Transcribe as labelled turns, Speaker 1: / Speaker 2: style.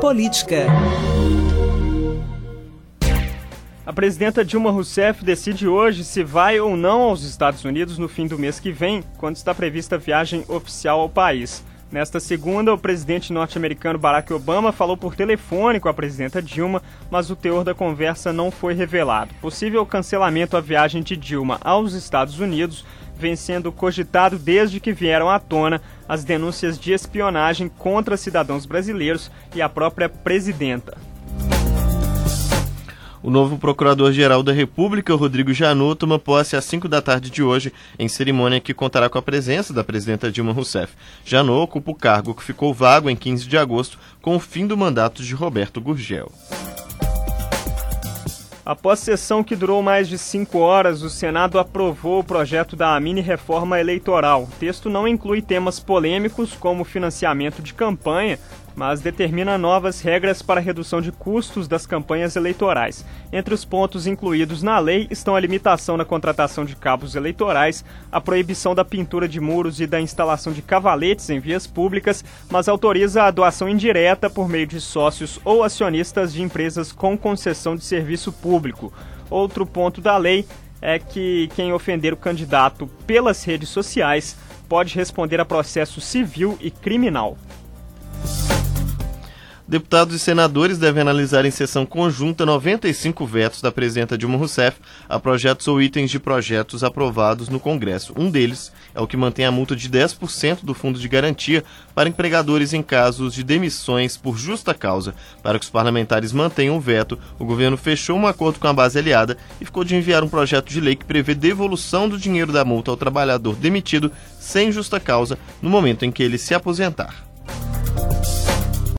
Speaker 1: política.
Speaker 2: A presidenta Dilma Rousseff decide hoje se vai ou não aos Estados Unidos no fim do mês que vem, quando está prevista a viagem oficial ao país. Nesta segunda, o presidente norte-americano Barack Obama falou por telefone com a presidenta Dilma, mas o teor da conversa não foi revelado. Possível cancelamento à viagem de Dilma aos Estados Unidos vem sendo cogitado desde que vieram à tona as denúncias de espionagem contra cidadãos brasileiros e a própria presidenta.
Speaker 3: O novo Procurador-Geral da República, Rodrigo Janot, toma posse às 5 da tarde de hoje, em cerimônia que contará com a presença da presidenta Dilma Rousseff. Janot ocupa o cargo que ficou vago em 15 de agosto, com o fim do mandato de Roberto Gurgel.
Speaker 2: Após sessão que durou mais de 5 horas, o Senado aprovou o projeto da mini-reforma eleitoral. O texto não inclui temas polêmicos como financiamento de campanha, mas determina novas regras para a redução de custos das campanhas eleitorais. Entre os pontos incluídos na lei estão a limitação na contratação de cabos eleitorais, a proibição da pintura de muros e da instalação de cavaletes em vias públicas, mas autoriza a doação indireta por meio de sócios ou acionistas de empresas com concessão de serviço público. Outro ponto da lei é que quem ofender o candidato pelas redes sociais pode responder a processo civil e criminal.
Speaker 3: Deputados e senadores devem analisar em sessão conjunta 95 vetos da presidenta Dilma Rousseff a projetos ou itens de projetos aprovados no Congresso. Um deles é o que mantém a multa de 10% do fundo de garantia para empregadores em casos de demissões por justa causa. Para que os parlamentares mantenham o veto, o governo fechou um acordo com a base aliada e ficou de enviar um projeto de lei que prevê devolução do dinheiro da multa ao trabalhador demitido sem justa causa no momento em que ele se aposentar.